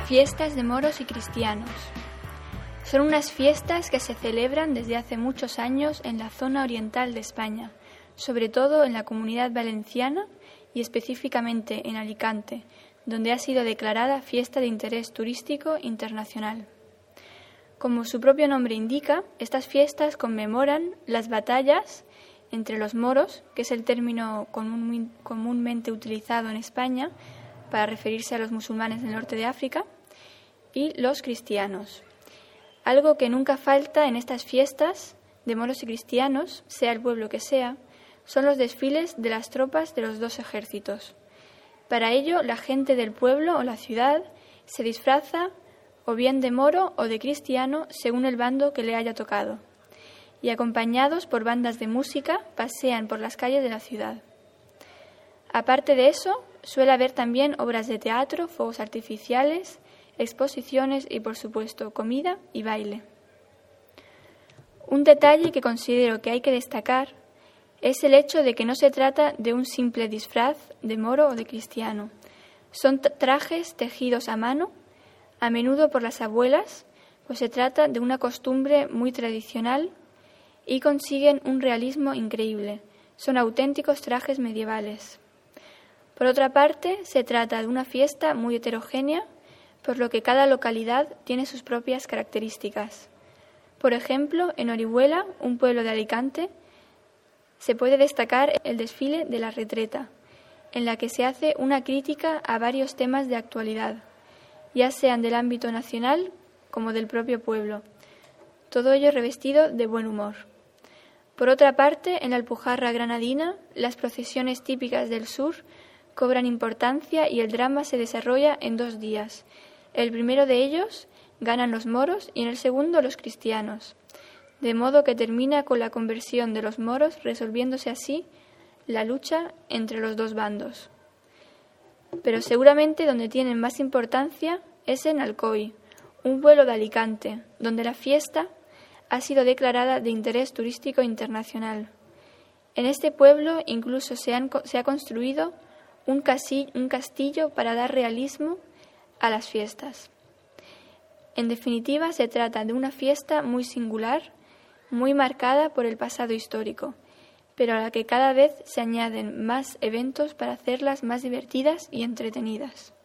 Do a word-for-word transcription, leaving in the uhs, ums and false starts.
Fiestas de moros y cristianos. Son unas fiestas que se celebran desde hace muchos años en la zona oriental de España, sobre todo en la Comunidad Valenciana y específicamente en Alicante, donde ha sido declarada fiesta de interés turístico internacional. Como su propio nombre indica, estas fiestas conmemoran las batallas entre los moros, que es el término común, comúnmente utilizado en España para referirse a los musulmanes del norte de África, y los cristianos. Algo que nunca falta en estas fiestas de moros y cristianos, sea el pueblo que sea, son los desfiles de las tropas de los dos ejércitos. Para ello, la gente del pueblo o la ciudad se disfraza o bien de moro o de cristiano según el bando que le haya tocado, y acompañados por bandas de música pasean por las calles de la ciudad. Aparte de eso, suele haber también obras de teatro, fuegos artificiales, exposiciones y, por supuesto, comida y baile. Un detalle que considero que hay que destacar es el hecho de que no se trata de un simple disfraz de moro o de cristiano. Son trajes tejidos a mano, a menudo por las abuelas, pues se trata de una costumbre muy tradicional y consiguen un realismo increíble. Son auténticos trajes medievales. Por otra parte, se trata de una fiesta muy heterogénea, por lo que cada localidad tiene sus propias características. Por ejemplo, en Orihuela, un pueblo de Alicante, se puede destacar el desfile de la retreta, en la que se hace una crítica a varios temas de actualidad, ya sean del ámbito nacional como del propio pueblo, todo ello revestido de buen humor. Por otra parte, en la Alpujarra granadina, las procesiones típicas del sur cobran importancia y el drama se desarrolla en dos días. El primero de ellos ganan los moros y en el segundo los cristianos, de modo que termina con la conversión de los moros, resolviéndose así la lucha entre los dos bandos. Pero seguramente donde tienen más importancia es en Alcoy, un pueblo de Alicante, donde la fiesta ha sido declarada de interés turístico internacional. En este pueblo incluso se, han, se ha construido un, casi, un castillo para dar realismo a las fiestas. En definitiva, se trata de una fiesta muy singular, muy marcada por el pasado histórico, pero a la que cada vez se añaden más eventos para hacerlas más divertidas y entretenidas.